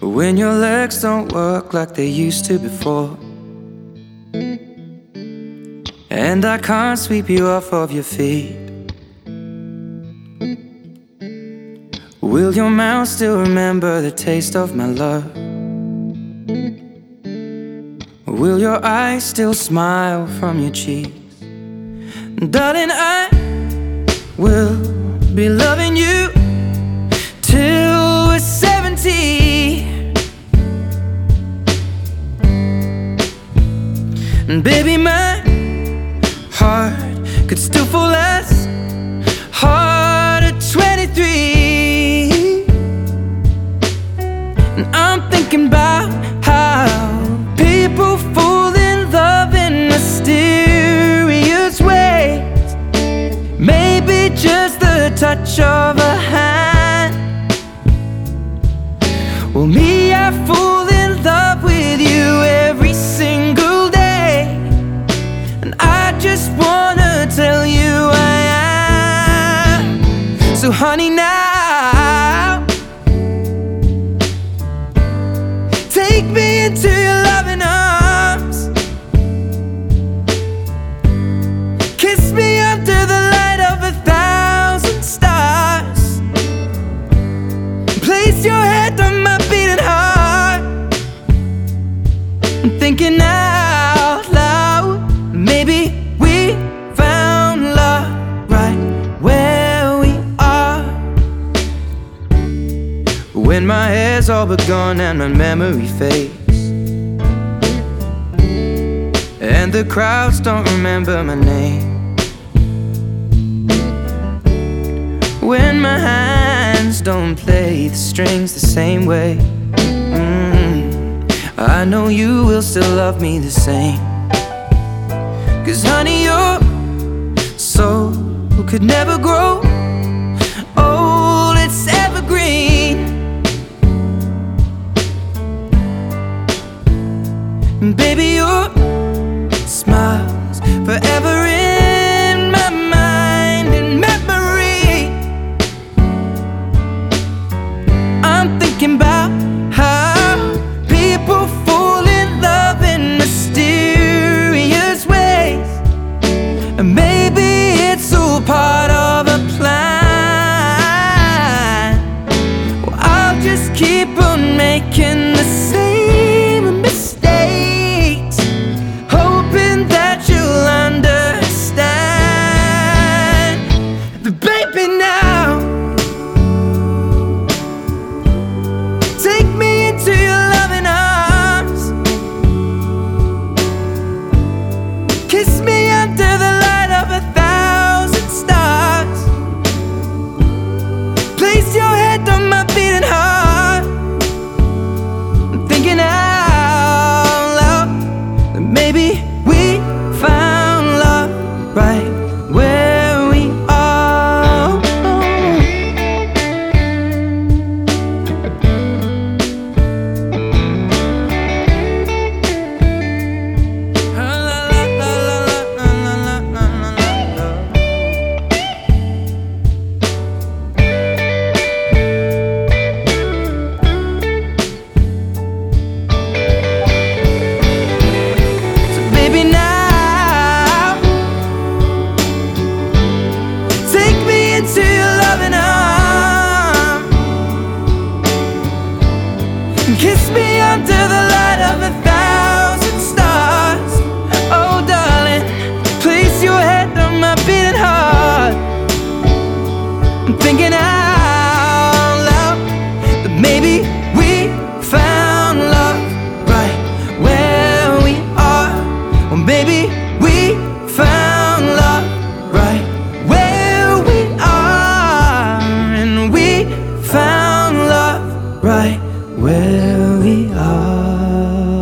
when your legs don't work like they used to before, and I can't sweep you off of your feet. Will your mouth still remember the taste of my love? Will your eyes still smile from your cheeks? Darling, I will be loving you till we're 70. And baby, my heart could still fall as hard at 23. And I'm thinking about how people fall in love in mysterious ways. Maybe just the touch of a hand. Well, me, I fall in love with you every single day, and I just wanna tell you I am. So honey, now take me into your loving arms. Kiss me under the light of 1,000 stars. Place your head on my beating heart. I'm thinking out loud, maybe we found love right where we are. When my hair's all but gone and my memory fades, and the crowds don't remember my name, when my hands don't play the strings the same way, I know you will still love me the same. 'Cause honey, your soul could never grow old, it's evergreen. And baby, your smile's forever in my mind and memory. I'm thinking about how people fall in love in mysterious ways, and maybe it's all part of a plan. Well, I'll just keep on making the same mistakes, hoping that you'll understand. But baby, now take me into your loving arms. Kiss me under the light of 1,000 stars. Place your head on my beating heart. I'm thinking out loud that maybe we found love right where we are. So baby, now take me into your loving arms. Kiss me under the light of 1,000 stars. Oh darling, place your head on my beating heart. I'm thinking out loud that maybe we found love right where we are. Or maybe we found love right where we are. And we found love right where we are.